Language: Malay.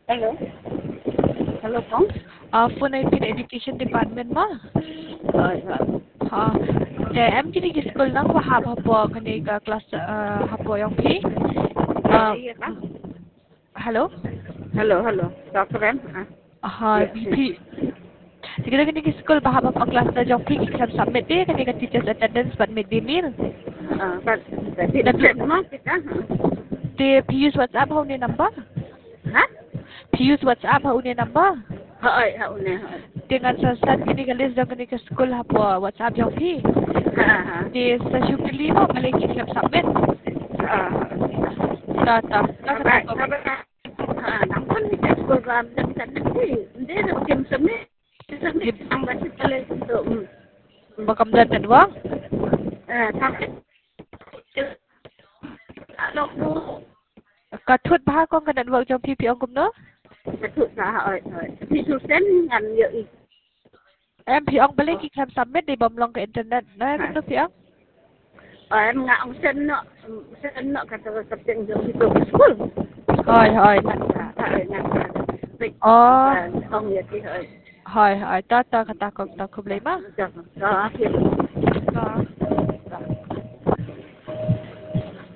Hello. Hello con. Phone Philippine Education Department mà. Rồi. Ha. Để em chỉ đi cái school nang ko hab hapo kani ka class hapo yang phi. Iya kan? Hello. Halo. Dokter em. Ha, Iya. VP. Sige kani cái school bahab hapo class na yang phi exam submit dia kani ka teachers attendance but midday meal. Kan. Tidak mah kita. Dia use WhatsApp ho ni number. Hah? Use WhatsApp ho ni number. Une. Dengan sasad kani ka list dah kani ka school hapo WhatsApp yang phi. Ha. Dia sa shukli mo balik exam submit. Ta Apa? Nampun program dan tadi dia tim semit. Semit ang basit kali itu. Bakam dan wang. Tapi ano ko Kathut bah kong kanan wang jom pipi ong kumno. betul sah. Thì susen ngành dự Em pi ong balik exam submit di bom long ke internet. Nah, kumno pi ong. em nga ang sen no kata kapten jom itu school. Hoi. Tại ngành Oh, công nghiệp thì hơi hoi. Ta kata kong ta kublay ma. đó thì Ta.